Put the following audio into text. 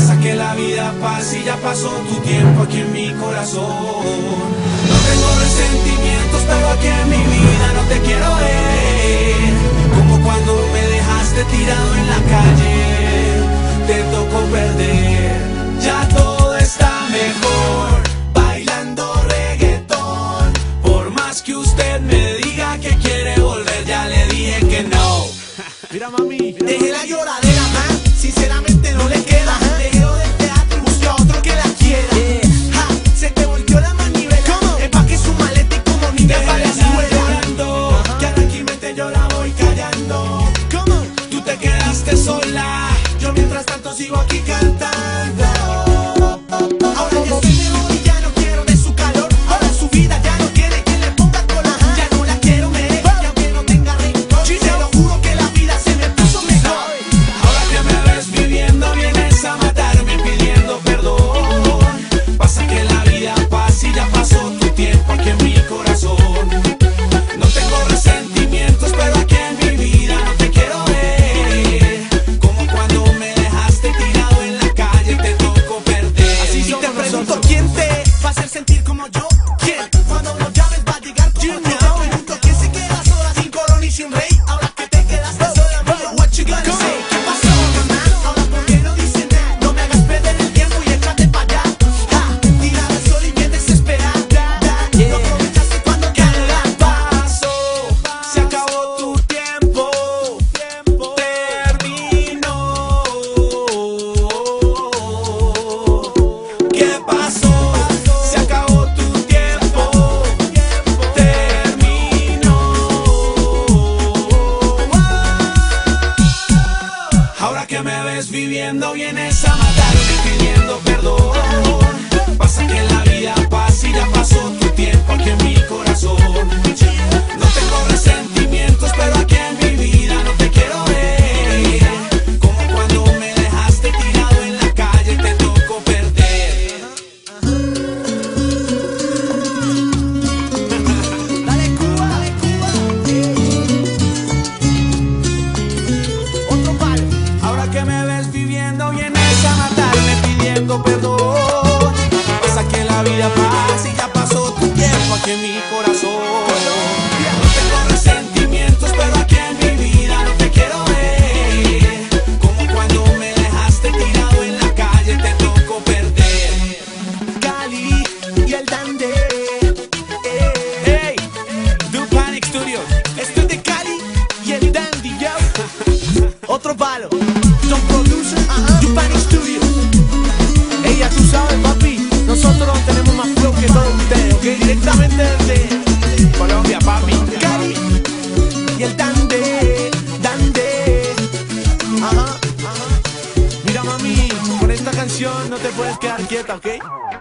Pasa que la vida pasa y ya pasó tu tiempo aquí en mi corazón. No tengo resentimientos, pero aquí en mi vida no te quiero ver. Como cuando me dejaste tirado en la calle, te tocó perder. Ya todo está mejor, bailando reggaetón. Por más que usted me diga que quiere volver, ya le dije que no. Mira mami, Deje la lloradera, man, sinceramente no le queda. Dejó del teatro y busque a otro que la quiera. Ja, se te volteó la manivela. Empaque su maleta y como niña para la escuela. Que tranquilamente yo la voy callando. Tú te quedaste sola, yo mientras tanto sigo aquí cantando. Ahora ya estoy mejor y ya no quiero de su calor. Ahora su vida ya no quiere que le ponga color. Ya no la quiero, me deja, y aunque no tenga rencor, te lo juro que la vida se me puso mejor. Ahora que me ves viviendo, vienes a matarme pidiendo perdón. Pasa que la vida pasa y ya pasó tu tiempo aquí en mi corazón. No tengo resentimientos, pero aquí en mi vida no te quiero ver. Como cuando me dejaste tirado en la calle, te tocó perder. Así yo te pregunto, ¿quién te va a hacer sentir como yo? ¿Quién? Cuando lo llames va a llegar como yo. Te pregunto, ¿quién se queda sola sin corona y sin rey? Ahora que te quedaste sola, amigo, what you gonna say? ¿Qué pasó, mamá? Ahora ¿por qué no dices nada? No me hagas perder el tiempo y échate pa' allá. Ja, tira al sol y bien desesperada. Lo aprovechaste cuando ya no la Pasó, se acabó tu tiempo, terminó. ¿Qué pasó? Se acabó tu tiempo, terminó. Ahora que me ves viviendo, vienes a matarme pidiendo perdón. Pasa que la vida pasa y ya pasó tu tiempo aquí en mi corazón. No tengo resentimientos, pero aquí en mi vida no te quiero ver. Como cuando me dejaste tirado en la calle, te tocó perder. Dale Cuba, dale Cuba. Otro palo. Ahora que me ves viviendo, vienes a matarme pidiendo perdón. Pasa que la vida pasa y ya pasó tu tiempo aquí en mi corazón. No tengo resentimientos, pero aquí en mi vida no te quiero ver. Como cuando me dejaste tirado en la calle, te tocó perder. Cali y el Dande. Hey, Dupanic Studios. Esto es de Cali y el Dandy, yo. Otro palo. Tom Producer, Dupanic Studios. ey, ya tú sabes papi, nosotros tenemos más flow que todos ustedes, ¿ok? Directamente desde Colombia, papi. Cali y el Dande, Dande. Mira mami, con esta canción no te puedes quedar quieta, ¿ok?